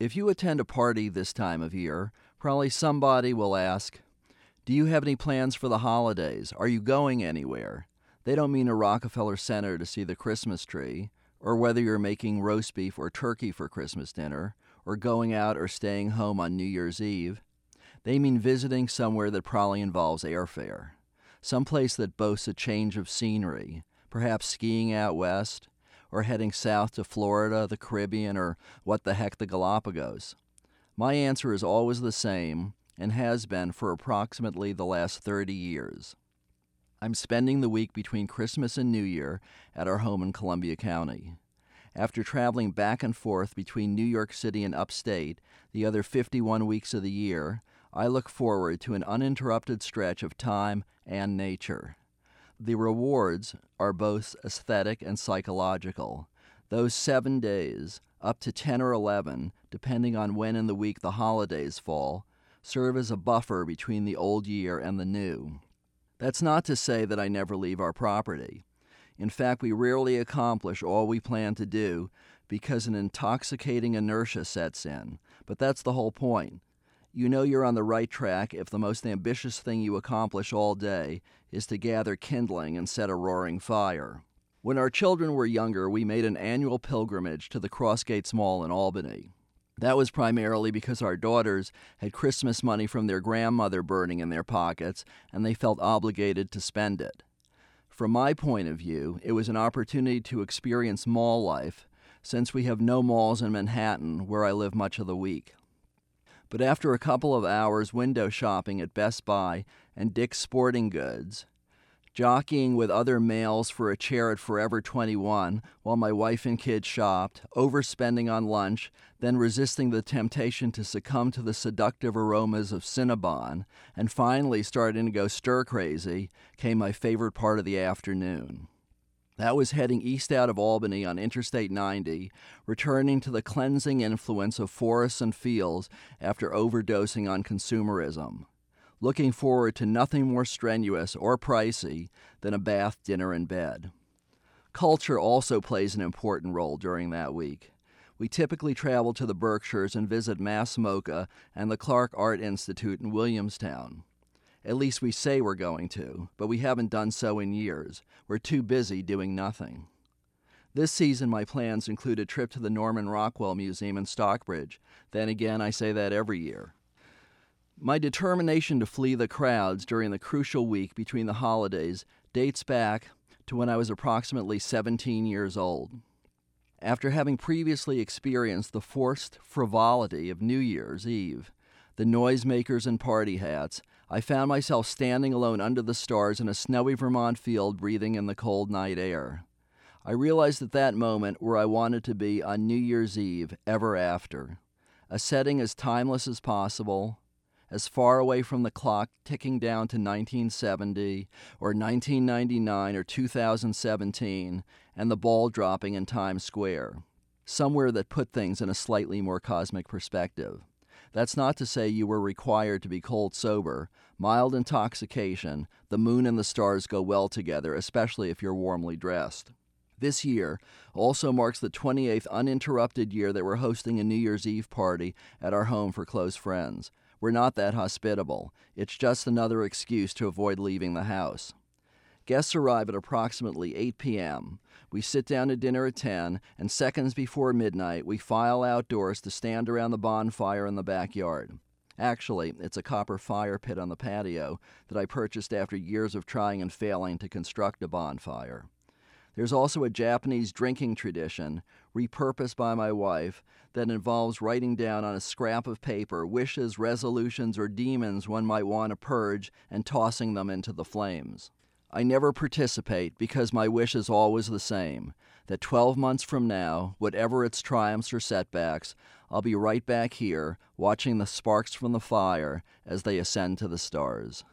If you attend a party this time of year, probably somebody will ask, "Do you have any plans for the holidays? Are you going anywhere?" They don't mean a Rockefeller Center to see the Christmas tree, or whether you're making roast beef or turkey for Christmas dinner, or going out or staying home on New Year's Eve. They mean visiting somewhere that probably involves airfare, someplace that boasts a change of scenery, perhaps skiing out west, or heading south to Florida, the Caribbean, or what the heck, the Galapagos. My answer is always the same, and has been for approximately the last 30 years. I'm spending the week between Christmas and New Year at our home in Columbia County. After traveling back and forth between New York City and upstate the other 51 weeks of the year, I look forward to an uninterrupted stretch of time and nature. The rewards are both aesthetic and psychological. Those 7 days, up to 10 or 11, depending on when in the week the holidays fall, serve as a buffer between the old year and the new. That's not to say that I never leave our property. In fact, we rarely accomplish all we plan to do because an intoxicating inertia sets in. But that's the whole point. You know you're on the right track if the most ambitious thing you accomplish all day is to gather kindling and set a roaring fire. When our children were younger, we made an annual pilgrimage to the Crossgates Mall in Albany. That was primarily because our daughters had Christmas money from their grandmother burning in their pockets, and they felt obligated to spend it. From my point of view, it was an opportunity to experience mall life, since we have no malls in Manhattan, where I live much of the week. But after a couple of hours window shopping at Best Buy and Dick's Sporting Goods, jockeying with other males for a chair at Forever 21 while my wife and kids shopped, overspending on lunch, then resisting the temptation to succumb to the seductive aromas of Cinnabon, and finally starting to go stir-crazy, came my favorite part of the afternoon. That was heading east out of Albany on Interstate 90, returning to the cleansing influence of forests and fields after overdosing on consumerism. Looking forward to nothing more strenuous or pricey than a bath, dinner, and bed. Culture also plays an important role during that week. We typically travel to the Berkshires and visit Mass MoCA and the Clark Art Institute in Williamstown. At least we say we're going to, but we haven't done so in years. We're too busy doing nothing. This season, my plans include a trip to the Norman Rockwell Museum in Stockbridge. Then again, I say that every year. My determination to flee the crowds during the crucial week between the holidays dates back to when I was approximately 17 years old. After having previously experienced the forced frivolity of New Year's Eve, the noisemakers and party hats, I found myself standing alone under the stars in a snowy Vermont field breathing in the cold night air. I realized at that moment where I wanted to be on New Year's Eve ever after, a setting as timeless as possible, as far away from the clock ticking down to 1970 or 1999 or 2017 and the ball dropping in Times Square, somewhere that put things in a slightly more cosmic perspective. That's not to say you were required to be cold sober. Mild intoxication, the moon and the stars go well together, especially if you're warmly dressed. This year also marks the 28th uninterrupted year that we're hosting a New Year's Eve party at our home for close friends. We're not that hospitable. It's just another excuse to avoid leaving the house. Guests arrive at approximately 8 p.m. We sit down to dinner at 10, and seconds before midnight, we file outdoors to stand around the bonfire in the backyard. Actually, it's a copper fire pit on the patio that I purchased after years of trying and failing to construct a bonfire. There's also a Japanese drinking tradition, repurposed by my wife, that involves writing down on a scrap of paper wishes, resolutions, or demons one might want to purge and tossing them into the flames. I never participate because my wish is always the same, that 12 months from now, whatever its triumphs or setbacks, I'll be right back here watching the sparks from the fire as they ascend to the stars.